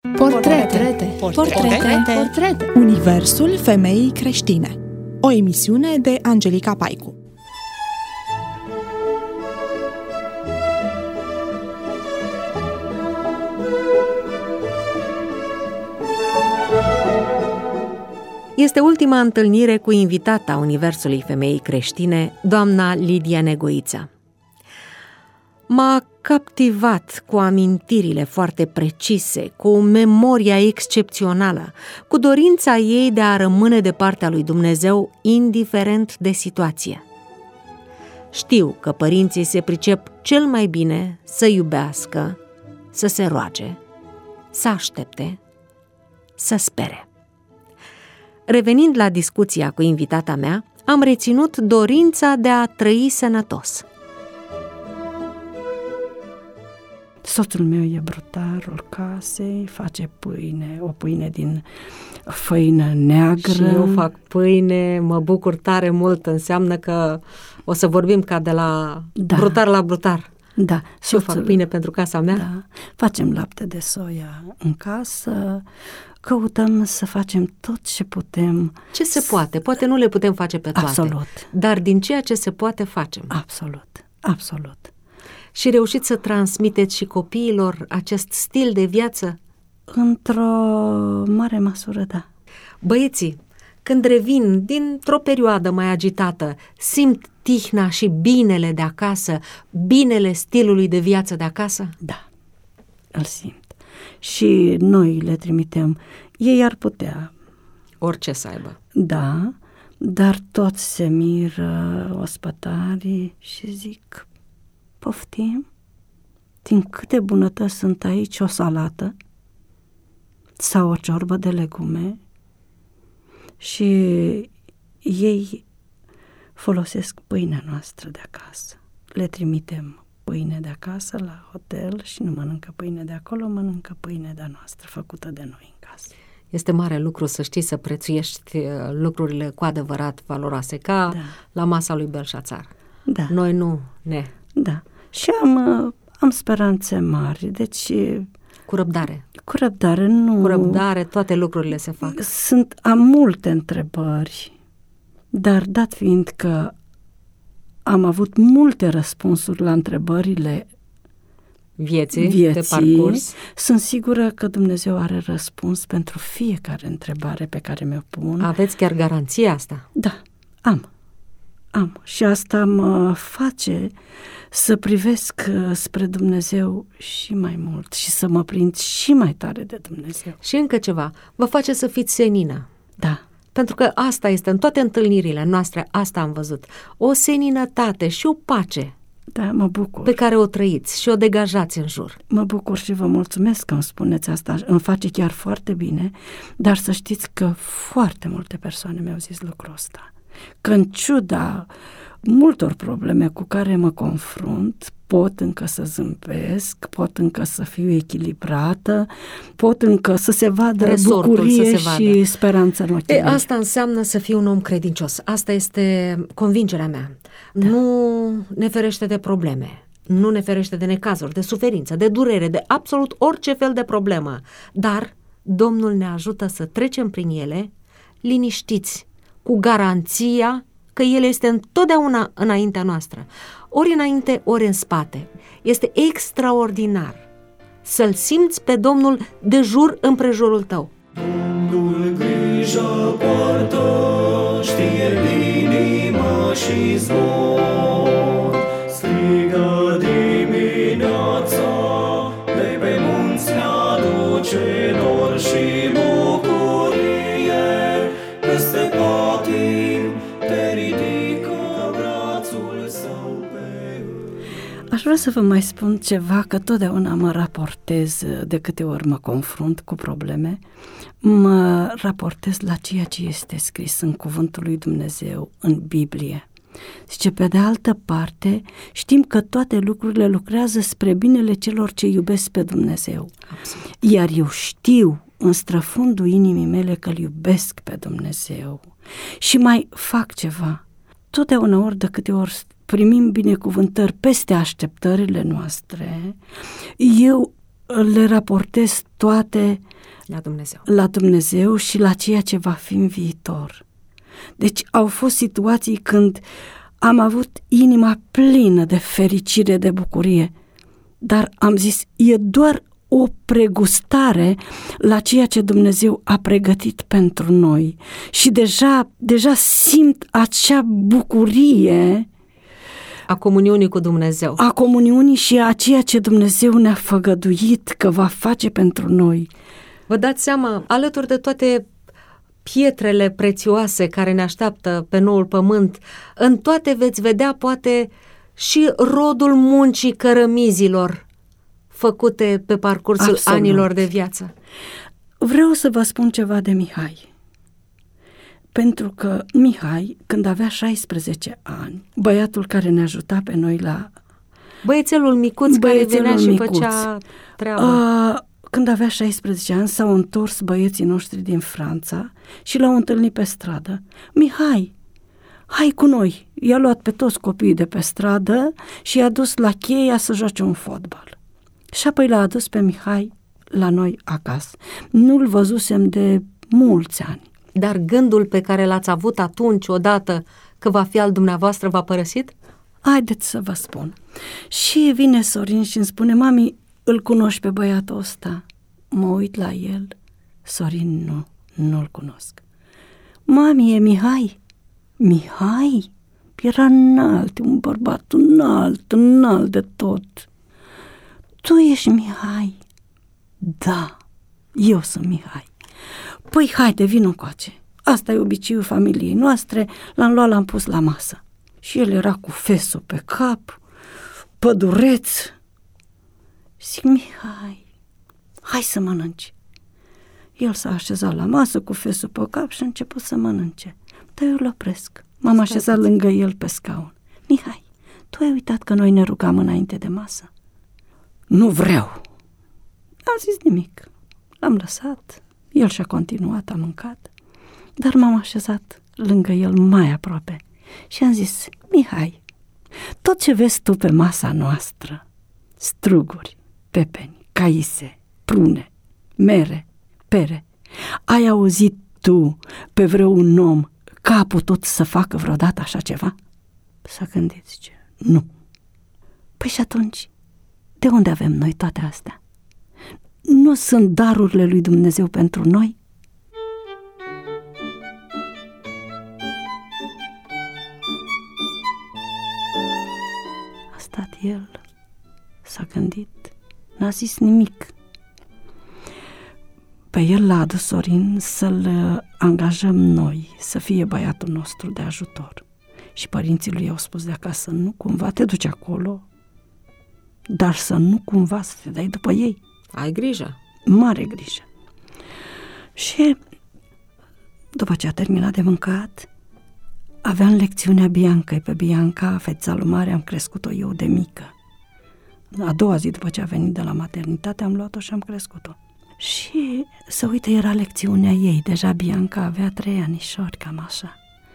Portrete. Universul femeii creștine. O emisiune de Angelica Paicu. Este ultima întâlnire cu invitata Universului femeii creștine, doamna Lidia Negoiță. M-a captivat cu amintirile foarte precise, cu memoria excepțională, cu dorința ei de a rămâne de partea lui Dumnezeu, indiferent de situație. Știu că părinții se pricep cel mai bine să iubească, să se roage, să aștepte, să spere. Revenind la discuția cu invitata mea, am reținut dorința de a trăi sănătos. Soțul meu e brutarul casei, face pâine, o pâine din făină neagră. Și eu fac pâine, mă bucur tare mult, înseamnă că o să vorbim ca de la brutar la brutar. Da. Și eu fac pâine pentru casa mea. Da. Facem lapte de soia în casă, căutăm să facem tot ce putem. Ce se poate? Poate nu le putem face pe toate. Absolut. Dar din ceea ce se poate facem. Absolut. Și reușiți să transmiteți și copiilor acest stil de viață? Într-o mare măsură, da. Băieții, când revin dintr-o perioadă mai agitată, simt tihna și binele de acasă, binele stilului de viață de acasă? Da, îl simt. Și noi le trimitem. Ei ar putea. Orice să aibă. Da, dar toți se miră, ospătarii, și zic: poftim? Din câte bunătăți sunt aici, o salată sau o ciorbă de legume, și ei folosesc pâinea noastră de acasă. Le trimitem pâine de acasă la hotel și nu mănâncă pâine de acolo, mănâncă pâine de-a noastră, făcută de noi în casă. Este mare lucru să știi să prețuiești lucrurile cu adevărat valoroase, ca la masa lui Belșațar. Da. Noi nu ne... Da. Și am speranțe mari, deci... Cu răbdare. Cu răbdare, nu... Cu răbdare toate lucrurile se fac. Am multe întrebări, dar dat fiind că am avut multe răspunsuri la întrebările vieții de parcurs, sunt sigură că Dumnezeu are răspuns pentru fiecare întrebare pe care mi-o pun. Aveți chiar garanția asta? Da, am. Și asta mă face să privesc spre Dumnezeu și mai mult și să mă prind și mai tare de Dumnezeu. Și încă ceva, vă face să fiți senină. Da. Pentru că asta este, în toate întâlnirile noastre, asta am văzut. O seninătate și o pace. Da, mă bucur. Pe care o trăiți și o degajați în jur. Mă bucur și vă mulțumesc că îmi spuneți asta. Îmi face chiar foarte bine, dar să știți că foarte multe persoane mi-au zis lucrul ăsta. Că în ciuda multor probleme cu care mă confrunt, pot încă să zâmbesc, pot încă să fiu echilibrată, pot încă să se vadă resortul, bucurie și speranță în ochii mei. Asta înseamnă să fii un om credincios. Asta este convingerea mea. Da. Nu ne ferește de probleme, nu ne ferește de necazuri, de suferință, de durere, de absolut orice fel de problemă. Dar Domnul ne ajută să trecem prin ele liniștiți, cu garanția că El este întotdeauna înaintea noastră, ori înainte, ori în spate. Este extraordinar să-L simți pe Domnul de jur împrejurul tău. Domnul grijă poartă, știe inima și zbor, strigă dimineața, de pe munți ne-aduce dor și bucurie, peste patim te ridică brațul său pe... Aș vrea să vă mai spun ceva, că totdeauna mă raportez, de câte ori mă confrunt cu probleme, mă raportez la ceea ce este scris în Cuvântul lui Dumnezeu, în Biblie. Zice, pe de altă parte, știm că toate lucrurile lucrează spre binele celor ce iubesc pe Dumnezeu. Absolut. Iar eu știu în străfundul inimii mele că îl iubesc pe Dumnezeu și mai fac ceva. Totdeauna, ori de câte ori primim binecuvântări peste așteptările noastre, eu le raportez toate La Dumnezeu. La Dumnezeu și la ceea ce va fi în viitor. Deci au fost situații când am avut inima plină de fericire, de bucurie, dar am zis, e doar o pregustare la ceea ce Dumnezeu a pregătit pentru noi și deja simt acea bucurie A comuniunii cu Dumnezeu. a comuniunii și a ceea ce Dumnezeu ne-a făgăduit că va face pentru noi. Vă dați seama, alături de toate pietrele prețioase care ne așteaptă pe noul pământ, în toate veți vedea poate și rodul muncii cărămizilor făcute pe parcursul Absolut. anilor de viață. Vreau să vă spun ceva de Mihai. Pentru că Mihai, când avea 16 ani, băiatul care ne ajuta pe noi la... Băiețelul micuț care Băiețelul venea și micuț. făcea treaba. Când avea 16 ani, s-au întors băieții noștri din Franța și l-au întâlnit pe stradă. Mihai, hai cu noi! I-a luat pe toți copiii de pe stradă și i-a dus la Cheia să joace un fotbal. Și apoi l-a adus pe Mihai la noi acasă. Nu-l văzusem de mulți ani. Dar gândul pe care l-ați avut atunci odată că va fi al dumneavoastră v-a părăsit? Haideți să vă spun. Și vine Sorin și îmi spune, mami, îl cunoști pe băiatul ăsta? Mă uit la el. Sorin, nu-l cunosc. Mami, e Mihai. Mihai? Era înalt, un bărbat înalt de tot. Tu ești Mihai? Da, eu sunt Mihai. Păi haide, vino încoace. Asta e obiceiul familiei noastre, l-am luat, l-am pus la masă. Și el era cu fesul pe cap, pădureț. Zic, Mihai, hai să mănânci. El s-a așezat la masă cu fesul pe cap și a început să mănânce. Dar eu îl opresc. M-am așezat lângă el pe scaun. Mihai, tu ai uitat că noi ne rugam înainte de masă? Nu vreau. N-am zis nimic. L-am lăsat. El și-a continuat, a mâncat. Dar m-am așezat lângă el mai aproape și am zis, Mihai, tot ce vezi tu pe masa noastră, struguri, pepeni, caise, prune, mere, pere, ai auzit tu pe vreun om că a putut să facă vreodată așa ceva? S-a gândit, zice, nu. Păi și atunci, de unde avem noi toate astea? Nu sunt darurile lui Dumnezeu pentru noi? A stat el, s-a gândit, n-a zis nimic. Pe el l-a adus Sorin să-l angajăm noi, să fie băiatul nostru de ajutor. Și părinții lui i-au spus de acasă, nu cumva te duci acolo, dar să nu cumva să te dai după ei. Ai grijă. Mare grijă. Și după ce a terminat de mâncat, aveam lecțiunea Biancăi. Pe Bianca, fetița lui mare, am crescut-o eu de mică. A doua zi după ce a venit de la maternitate, am luat-o și am crescut-o. Și să uite, era lecțiunea ei. Deja Bianca avea 3 anișori, cam așa.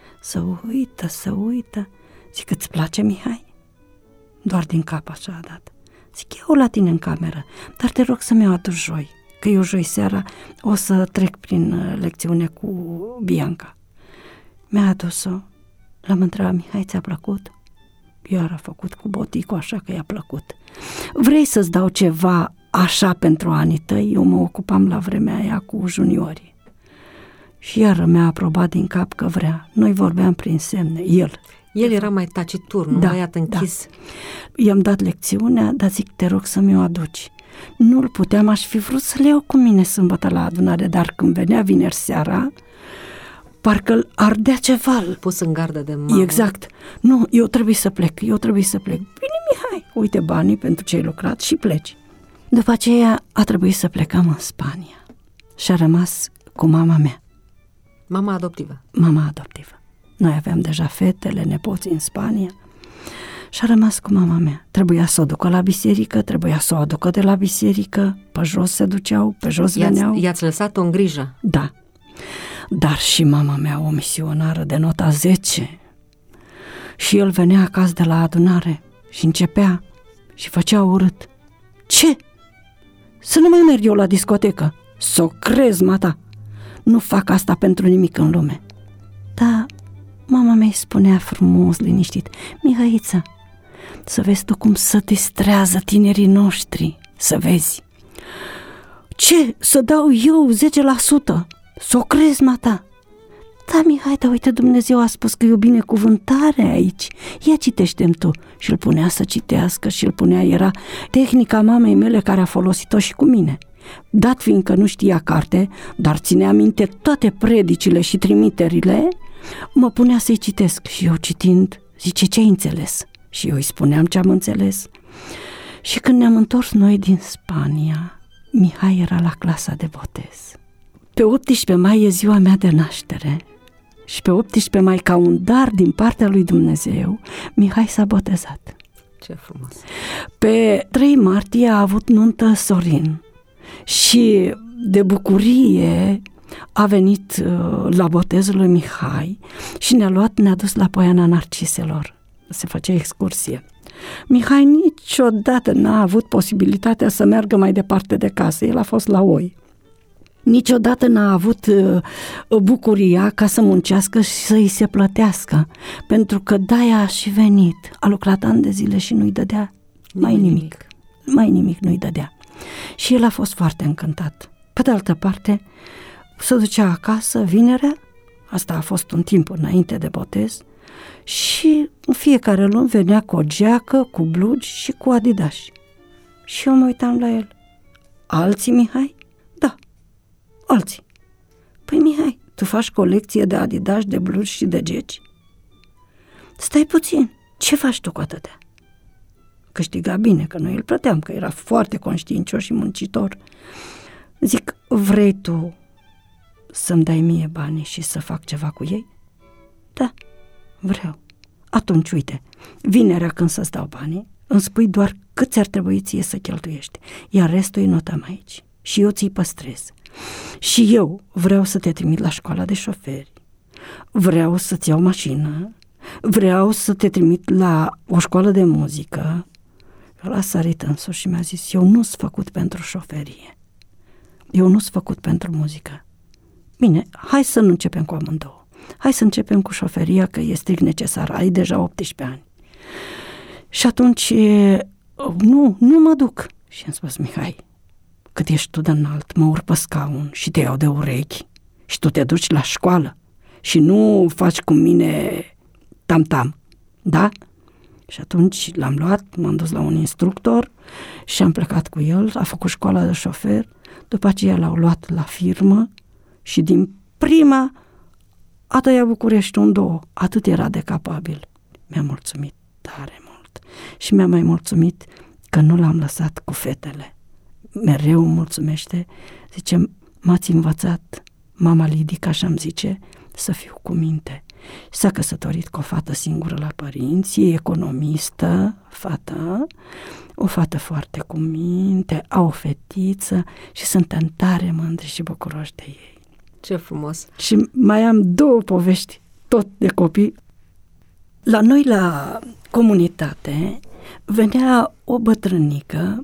Să uită. Zic, îți place, Mihai? Doar din cap așa a dat. Zic, eu la tine în cameră, dar te rog să mi-o aduci joi, că eu joi seara o să trec prin lecțiune cu Bianca. Mi-a adus-o, l-am întrebat, Mihai, ți-a plăcut? Iar a făcut cu boticul așa că i-a plăcut. Vrei să-ți dau ceva așa pentru anii tăi? Eu mă ocupam la vremea aia cu juniorii. Și iar mi-a aprobat din cap că vrea. Noi vorbeam prin semne, El era mai taciturn, un băiat închis. Da. I-am dat lecțiunea, dar zic, te rog să mi-o aduci. Nu-l puteam, aș fi vrut să le iau cu mine sâmbătă la adunare, dar când venea vineri seara, parcă-l ardea ceva. Pus în gardă de mamă. Exact. Nu, eu trebuie să plec. Bine, Mihai, uite banii pentru ce ai lucrat și pleci. După aceea a trebuit să plecăm în Spania și a rămas cu mama mea. Mama adoptivă. Mama adoptivă. Noi aveam deja fetele, nepoții în Spania și a rămas cu mama mea. Trebuia să o ducă la biserică, trebuia să o aducă de la biserică, pe jos se duceau, pe jos veneau. I-ați lăsat-o în grijă? Da. Dar și mama mea, o misionară de nota 10. Și el venea acasă de la adunare și începea și făcea urât. Ce? Să nu mai merg eu la discotecă? S-o crezi, mata, nu fac asta pentru nimic în lume. Da, mama mea îi spunea frumos, liniștit, Mihaiță, să vezi tu cum să distrează tinerii noștri, să vezi. Ce, să dau eu 10%? S-o crezi, mata? Da, Mihai, dar uite, Dumnezeu a spus că e o binecuvântare aici. Ia citește-mi tu. Și îl punea să citească și îl punea, era tehnica mamei mele care a folosit-o și cu mine. Dat fiindcă nu știa carte, dar ținea minte toate predicile și trimiterile, mă punea să-i citesc și eu citind, zice, ce ai înțeles? Și eu îi spuneam ce am înțeles. Și când ne-am întors noi din Spania, Mihai era la clasa de botez. Pe 18 mai e ziua mea de naștere și pe 18 mai, ca un dar din partea lui Dumnezeu, Mihai s-a botezat. Ce frumos! Pe 3 martie a avut nuntă Sorin și de bucurie a venit la botezul lui Mihai și ne-a dus la Poiana Narciselor. Se făcea excursie. Mihai niciodată n-a avut posibilitatea să meargă mai departe de casă. El a fost la oi. Niciodată n-a avut bucuria ca să muncească și să îi se plătească, pentru că de-aia a și venit. A lucrat ani de zile și nu-i dădea mai nimic. Mai nimic nu-i dădea. Și el a fost foarte încântat. Pe de altă parte, se ducea acasă vinerea, asta a fost un timp înainte de botez, și în fiecare lună venea cu o geacă, cu blugi și cu adidași. Și eu mă uitam la el. Alții, Mihai? Da, alții. Păi, Mihai, tu faci colecție de adidași, de blugi și de geci? Stai puțin, ce faci tu cu atâtea? Câștiga bine, că noi îl plăteam, că era foarte conștiincios și muncitor. Zic, vrei tu să-mi dai mie banii și să fac ceva cu ei? Da, vreau. Atunci, uite, vinerea când să-ți dau banii, îmi spui doar cât ți-ar trebui ție să cheltuiești, iar restul îi notăm aici și eu ți-i păstrez. Și eu vreau să te trimit la școala de șoferi, vreau să-ți iau mașină, vreau să te trimit la o școală de muzică. El a sărit în sus și mi-a zis, eu nu sunt făcut pentru șoferie, eu nu sunt făcut pentru muzică. Bine, hai să nu începem cu amândouă. Hai să începem cu șoferia, că e strict necesar. Ai deja 18 ani. Și atunci, nu mă duc. Și am spus, Mihai, cât ești tu de înalt, mă urc pe scaun și te iau de urechi și tu te duci la școală și nu faci cu mine tam-tam, da? Și atunci l-am luat, m-am dus la un instructor și am plecat cu el, a făcut școala de șofer, după aceea l-au luat la firmă și din prima a tăiat București în două, atât era de capabil. Mi-a mulțumit tare mult și mi-a mai mulțumit că nu l-am lăsat cu fetele. Mereu îmi mulțumește, zice, m-ați învățat, mama Lidica, așa-mi zice, să fiu cu minte. S-a căsătorit cu o fată singură la părinți, e economistă, fata, o fată foarte cu minte, au o fetiță și suntem tare mândri și bucuroși de ei. Ce frumos! Și mai am 2 povești, tot de copii. La noi, la comunitate, venea o bătrânică,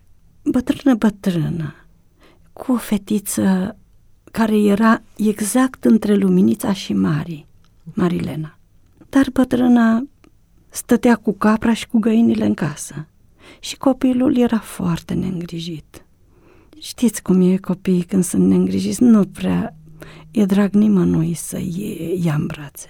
bătrână, cu o fetiță care era exact între Luminița și Marilena. Dar bătrâna stătea cu capra și cu găinile în casă și copilul era foarte neîngrijit. Știți cum e copiii când sunt neîngrijiți, nu prea e drag nimănui să ia în brațe.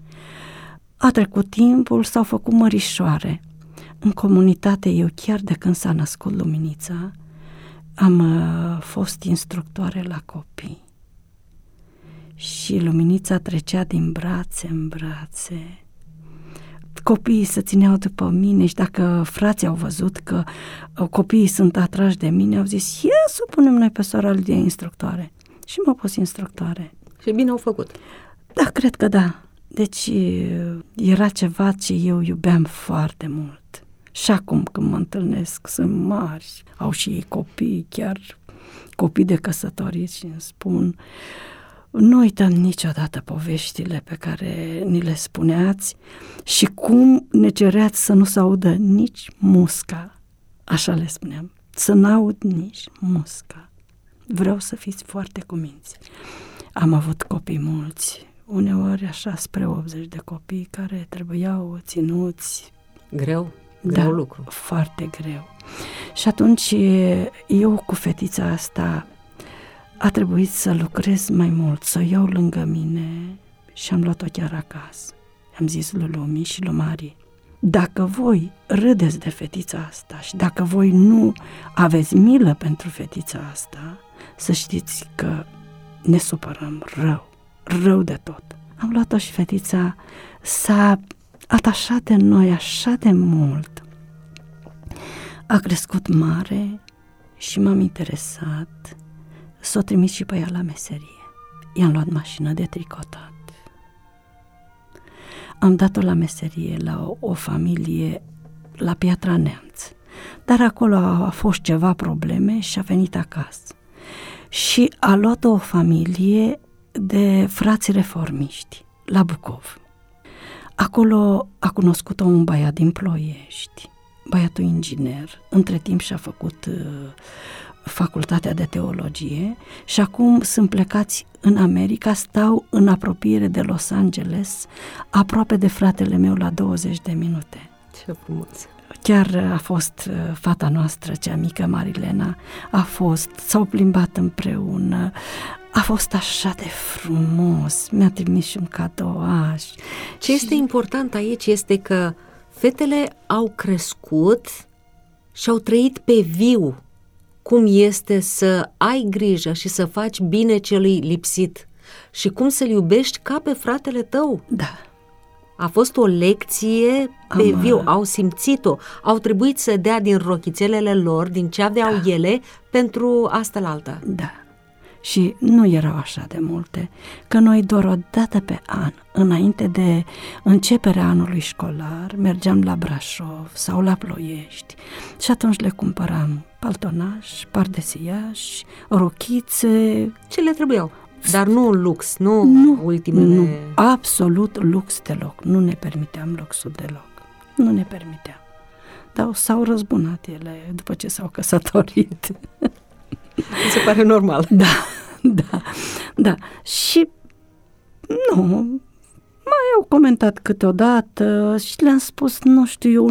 A trecut timpul, s-au făcut mărișoare. În comunitate, eu chiar de când s-a născut Luminița, am fost instructoare la copii. Și Luminița trecea din brațe în brațe. Copiii se țineau după mine și dacă frații au văzut că copiii sunt atrași de mine, au zis, ia să punem noi pe sora de instructoare. Și m-au pus instructoare. Și bine au făcut. Da, cred că da. Deci era ceva ce eu iubeam foarte mult. Și acum când mă întâlnesc, sunt mari, au și ei copii, chiar copii de căsătoriți și îmi spun, nu uităm niciodată poveștile pe care ni le spuneați și cum ne cereați să nu se audă nici musca. Așa le spuneam, să n-aud nici musca. Vreau să fiți foarte cuminți. Am avut copii mulți, uneori așa spre 80 de copii care trebuiau ținuți. Greu lucru. Foarte greu. Și atunci eu cu fetița asta a trebuit să lucrez mai mult, să o iau lângă mine și am luat-o chiar acasă. Am zis lui Lumi și lui Mari, dacă voi râdeți de fetița asta și dacă voi nu aveți milă pentru fetița asta, să știți că ne supărăm rău de tot. Am luat-o și fetița s-a atașat de noi așa de mult. A crescut mare și m-am interesat să o trimit și pe ea la meserie. I-am luat mașină de tricotat. Am dat-o la meserie la o familie la Piatra Neamț. Dar acolo a fost ceva probleme și a venit acasă. Și a luat o familie de frați reformiști la Bucov. Acolo a cunoscut-o un băiat din Ploiești, băiatul inginer. Între timp și-a făcut facultatea de teologie și acum sunt plecați în America, stau în apropiere de Los Angeles, aproape de fratele meu la 20 de minute. Ce frumos! Chiar a fost fata noastră, cea mică, Marilena, s-au plimbat împreună, a fost așa de frumos, mi-a trimis și un cadouaș. Ce este important aici este că fetele au crescut și au trăit pe viu cum este să ai grijă și să faci bine celui lipsit și cum să-l iubești ca pe fratele tău. Da. A fost o lecție pe viu, au simțit-o, au trebuit să dea din rochițelele lor, din ce aveau ele, pentru asta-laltă. Da. Și nu erau așa de multe, că noi doar o dată pe an, înainte de începerea anului școlar, mergeam la Brașov sau la Ploiești și atunci le cumpăram paltonaș, pardesiaș, rochițe. Ce le trebuiau? Dar nu lux, nu ultimele... Nu, absolut lux deloc. Nu ne permiteam luxul deloc. Nu ne permiteam. Dar s-au răzbunat ele după ce s-au căsătorit. Mi se pare normal. Da. Și nu, mai au comentat câteodată și le-am spus, nu știu, eu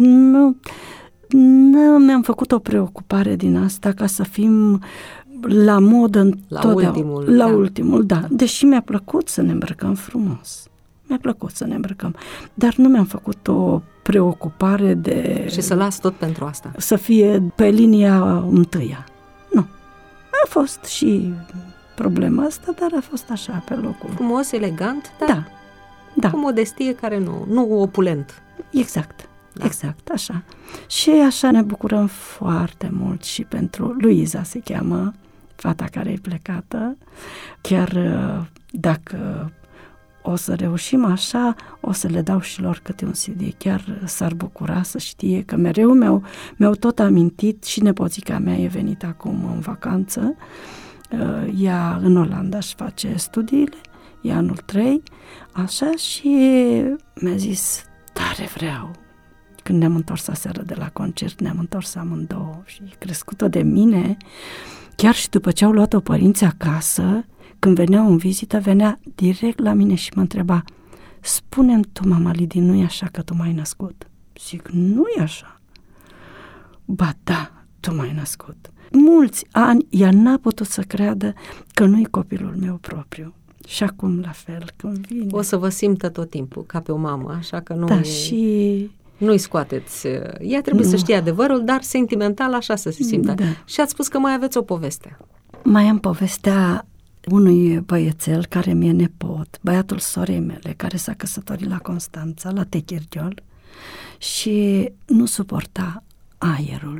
nu mi-am făcut o preocupare din asta ca să fim la modă întotdeauna. La ultimul, da. Deși mi-a plăcut să ne îmbrăcăm frumos. Dar nu mi-am făcut o preocupare de... Și să las tot pentru asta. Să fie pe linia întâia. Nu. A fost și problema asta, dar a fost așa pe locul. Frumos, elegant, dar da. Cu modestie care nu opulent. Exact, așa. Și așa ne bucurăm foarte mult și pentru Luiza se cheamă, fata care e plecată. Chiar dacă o să reușim așa, o să le dau și lor câte un CD. Chiar s-ar bucura să știe că mereu mi-au tot amintit și nepoțica mea e venit acum în vacanță. Ea în Olanda își face studiile, e anul 3, așa, și mi-a zis, tare vreau. Când ne-am întors aseară de la concert, ne-am întors amândouă și crescută de mine, chiar și după ce au luat-o părinții acasă, când veneau în vizită, venea direct la mine și mă întreba, spune-mi tu, mama Lidi, nu e așa că tu m-ai născut? Zic, nu e așa. Ba da, tu m-ai născut. Mulți ani ea n-a putut să creadă că nu-i copilul meu propriu. Și acum la fel, când vine. O să vă simtă tot timpul ca pe o mamă, așa că nu nu-i scoateți. Ea trebuie să știe adevărul, dar sentimental așa să se simtă. Da. Și ați spus că mai aveți o poveste. Mai am povestea unui băiețel care mi-e nepot, băiatul sorei mele, care s-a căsătorit la Constanța, la Techirghiol, și nu suporta aerul.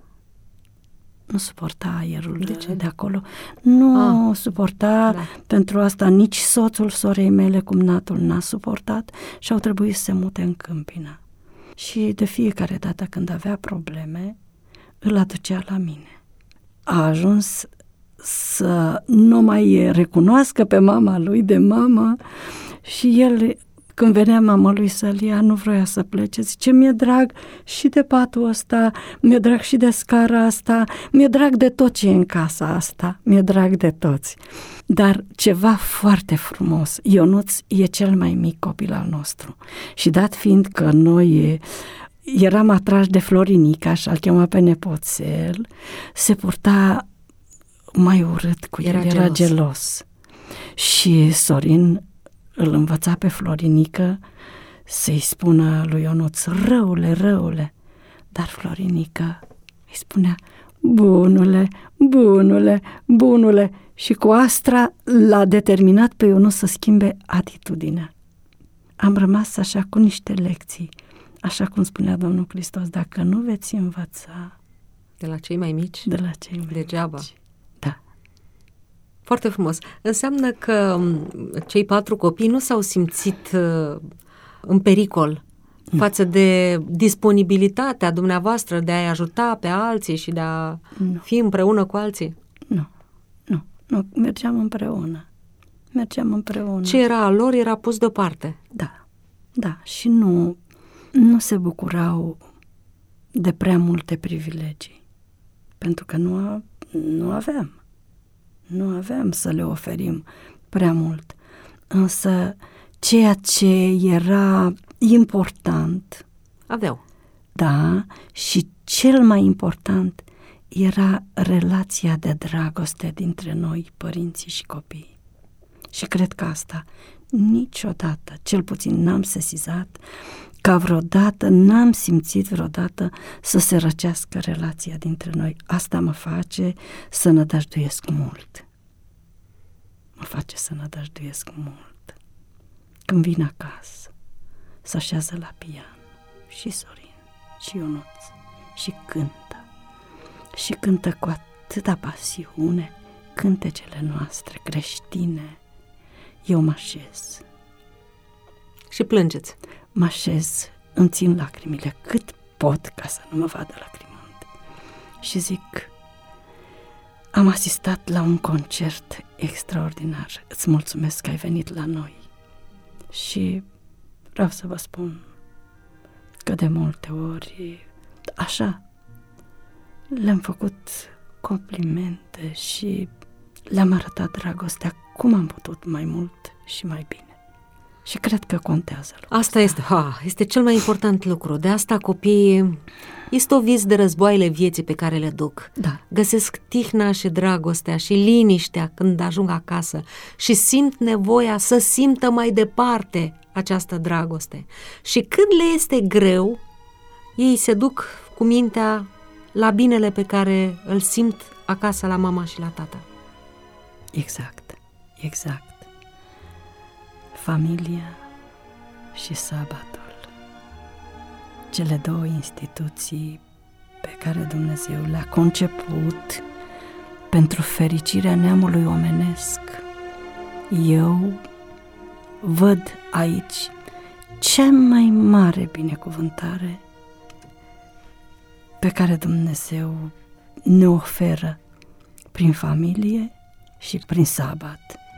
De acolo. Nu suporta, pentru asta nici soțul sorei mele, cumnatul, n-a suportat și au trebuit să se mute în Câmpina. Și de fiecare dată când avea probleme, îl aducea la mine. A ajuns să nu mai recunoască pe mama lui de mamă și el Când venea mama lui să-l ia, nu vroia să plece. Zice, mi-e drag și de patul ăsta, mi-e drag și de scara asta, mi-e drag de tot ce e în casa asta, mi-e drag de toți. Dar ceva foarte frumos, Ionuț e cel mai mic copil al nostru. Și dat fiind că noi eram atrași de Florinica, așa-l chema pe nepoțel, se purta mai urât cu el, era gelos. Și Sorin îl învăța pe Florinică să-i spună lui Ionuț, răule, răule. Dar Florinică îi spunea, bunule, bunule, bunule. Și cu asta l-a determinat pe Ionuț să schimbe atitudinea. Am rămas așa cu niște lecții, așa cum spunea Domnul Hristos, dacă nu veți învăța de la cei mai mici, de la cei mai degeaba. Mici. Da. Foarte frumos. Înseamnă că cei 4 copii nu s-au simțit în pericol față de disponibilitatea dumneavoastră de a-i ajuta pe alții și de a fi împreună cu alții? Nu, mergeam împreună. Ce era al lor era pus deoparte. Da, și nu se bucurau de prea multe privilegii, pentru că nu aveam să le oferim prea mult. Însă ceea ce era important, aveau. Da, și cel mai important era relația de dragoste dintre noi, părinții și copiii. Și cred că asta niciodată, cel puțin n-am sesizat, ca vreodată, n-am simțit vreodată să se răcească relația dintre noi. Asta mă face să nădăjduiesc mult. Când vin acasă, se așează la pian și Sorin și Ionuț și cântă cu atâta pasiune cântecele noastre creștine. Eu mă așez. Și plângeți. Mă așez, îmi țin lacrimile cât pot ca să nu mă vadă lacrimând. Și zic, am asistat la un concert extraordinar. Îți mulțumesc că ai venit la noi. Și vreau să vă spun că de multe ori, așa, le-am făcut complimente și le-am arătat dragostea cum am putut mai mult și mai bine. Și cred că contează lucrul asta. Este cel mai important lucru. De asta copiii istoviți de războaiele vieții pe care le duc. Da. Găsesc tihna și dragostea și liniștea când ajung acasă și simt nevoia să simtă mai departe această dragoste. Și când le este greu, ei se duc cu mintea la binele pe care îl simt acasă la mama și la tata. Exact. Familia și sabatul, cele două instituții pe care Dumnezeu le-a conceput pentru fericirea neamului omenesc. Eu văd aici cea mai mare binecuvântare pe care Dumnezeu ne oferă prin familie și prin sabat.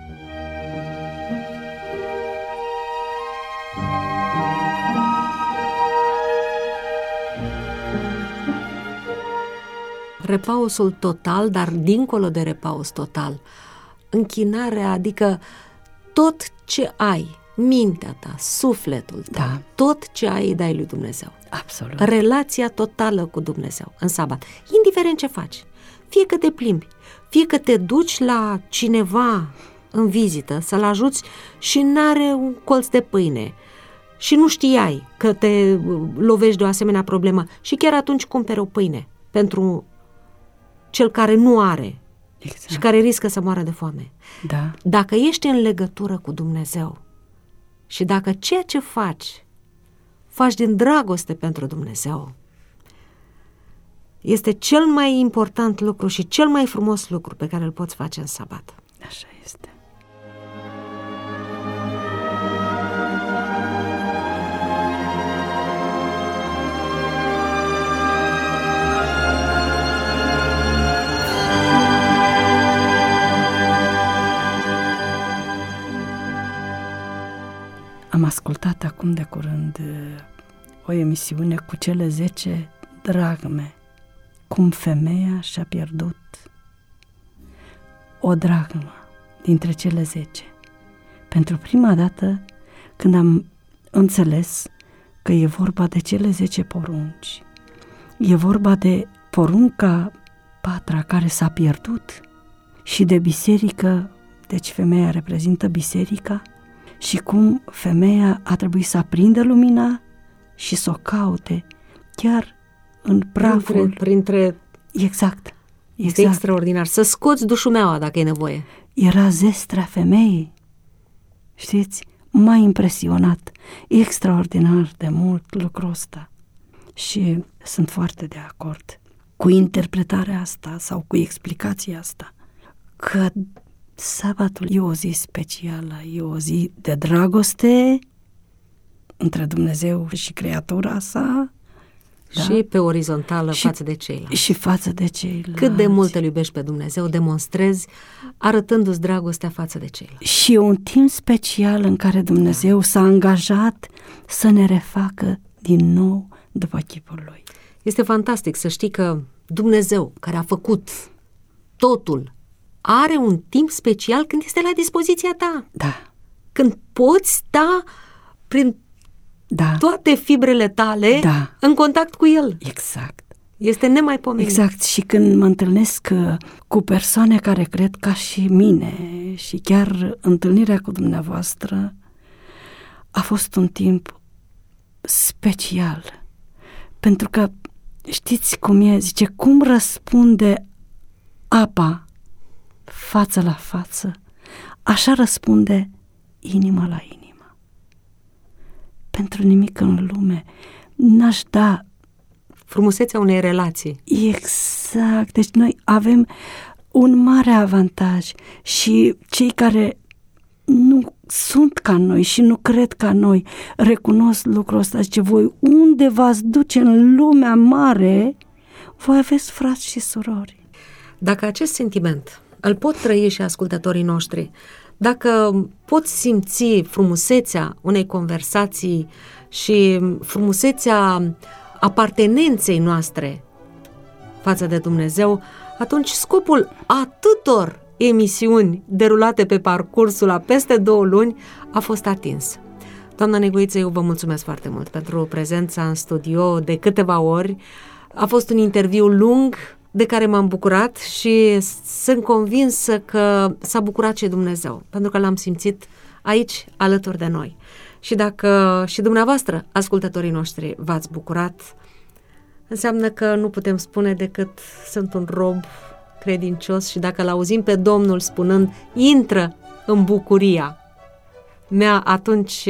Repausul total, dar dincolo de repaus total, închinarea, adică tot ce ai, mintea ta, sufletul tău, tot ce ai îi dai lui Dumnezeu. Absolut. Relația totală cu Dumnezeu în sabat, indiferent ce faci, fie că te plimbi, fie că te duci la cineva în vizită să-l ajuți și n-are un colț de pâine și nu știai că te lovești de o asemenea problemă și chiar atunci cumperi o pâine pentru cel care nu are și care riscă să moară de foame. Da. Dacă ești în legătură cu Dumnezeu și dacă ceea ce faci din dragoste pentru Dumnezeu, este cel mai important lucru și cel mai frumos lucru pe care îl poți face în sabat. Așa este. Am ascultat acum de curând o emisiune cu cele 10 dragme, cum femeia și-a pierdut o dragmă dintre cele 10. Pentru prima dată când am înțeles că e vorba de cele 10 porunci, e vorba de porunca 4 care s-a pierdut și de biserică, deci femeia reprezintă biserica, și cum femeia a trebuit să aprindă lumina și să o caute chiar în praful. Printre... Exact. Este extraordinar. Să scoți dușumeaua dacă e nevoie. Era zestrea femeii. Știți? M-a impresionat extraordinar de mult lucrul ăsta. Și sunt foarte de acord cu interpretarea asta sau cu explicația asta, că sabatul e o zi specială, e o zi de dragoste între Dumnezeu și creatura sa, și pe orizontală față de ceilalți. Și față de ceilalți. Cât de mult îl iubești pe Dumnezeu, demonstrezi arătându-ți dragostea față de ceilalți. Și e un timp special în care Dumnezeu s-a angajat să ne refacă din nou după chipul Lui. Este fantastic să știi că Dumnezeu, care a făcut totul, are un timp special când este la dispoziția ta. Da. Când poți sta prin toate fibrele tale în contact cu El. Exact. Este nemaipomenit. Exact. Și când mă întâlnesc cu persoane care cred ca și mine și chiar întâlnirea cu dumneavoastră a fost un timp special. Pentru că știți cum e? Zice, cum răspunde apa față la față, așa răspunde inima la inimă. Pentru nimic în lume n-aș da frumusețea unei relații. Exact. Deci noi avem un mare avantaj și cei care nu sunt ca noi și nu cred ca noi recunosc lucrul ăsta. Zice, voi unde v-ați duce în lumea mare, voi aveți frați și surori. Dacă acest sentiment îl pot trăi și ascultătorii noștri, dacă pot simți frumusețea unei conversații și frumusețea apartenenței noastre față de Dumnezeu, atunci scopul atâtor emisiuni derulate pe parcursul a peste 2 luni a fost atins. Doamna Negoiță, eu vă mulțumesc foarte mult pentru prezența în studio de câteva ori. A fost un interviu lung de care m-am bucurat și sunt convinsă că s-a bucurat și Dumnezeu, pentru că l-am simțit aici alături de noi. Și dacă și dumneavoastră, ascultătorii noștri, v-ați bucurat, înseamnă că nu putem spune decât sunt un rob credincios și dacă l-auzim pe Domnul spunând, intră în bucuria mea, atunci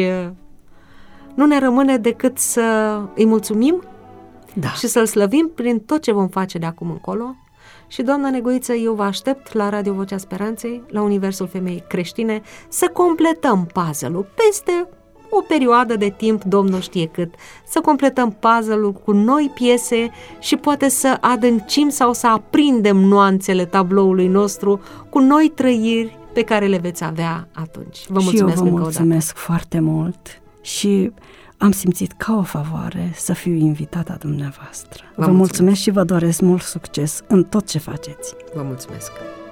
nu ne rămâne decât să îi mulțumim și să-L slăvim prin tot ce vom face de acum încolo. Și, doamna Negoiță, eu vă aștept la Radio Vocea Speranței, la Universul Femeii Creștine, să completăm puzzle-ul peste o perioadă de timp, Domnul știe cât, să completăm puzzle-ul cu noi piese și poate să adâncim sau să aprindem nuanțele tabloului nostru cu noi trăiri pe care le veți avea atunci. Vă mulțumesc. Și eu vă mulțumesc foarte mult și am simțit ca o favoare să fiu invitata dumneavoastră. Vă mulțumesc și vă doresc mult succes în tot ce faceți. Vă mulțumesc.